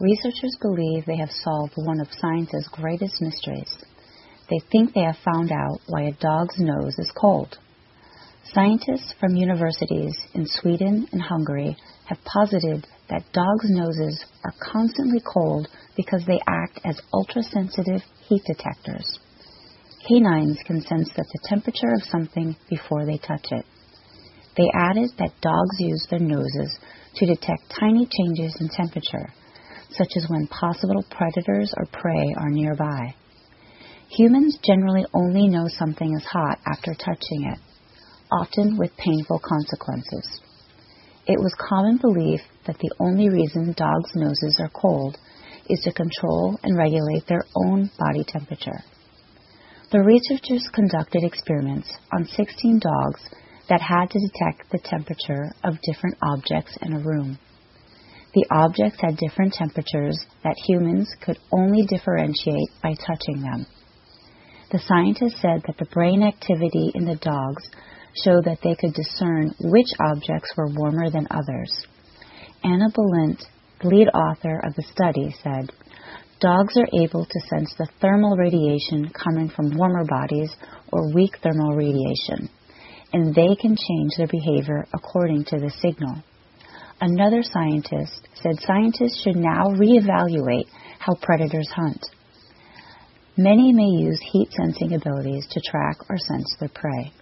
Researchers believe they have solved one of science's greatest mysteries. They think they have found out why a dog's nose is cold. Scientists from universities in Sweden and Hungary have posited that dogs' noses are constantly cold because they act as ultra-sensitive heat detectors. Canines can sense the temperature of something before they touch it. They added that dogs use their noses to detect tiny changes in temperature, such as when possible predators or prey are nearby. Humans generally only know something is hot after touching it, often with painful consequences. It was common belief that the only reason dogs' noses are cold is to control and regulate their own body temperature. The researchers conducted experiments on 16 dogs that had to detect the temperature of different objects in a room. The objects had different temperatures that humans could only differentiate by touching them. The scientists said that the brain activity in the dogs showed that they could discern which objects were warmer than others. Anna Balint, lead author of the study, said, "Dogs are able to sense the thermal radiation coming from warmer bodies or weak thermal radiation, and they can change their behavior according to the signal." Another scientist said scientists should now reevaluate how predators hunt. Many may use heat-sensing abilities to track or sense their prey.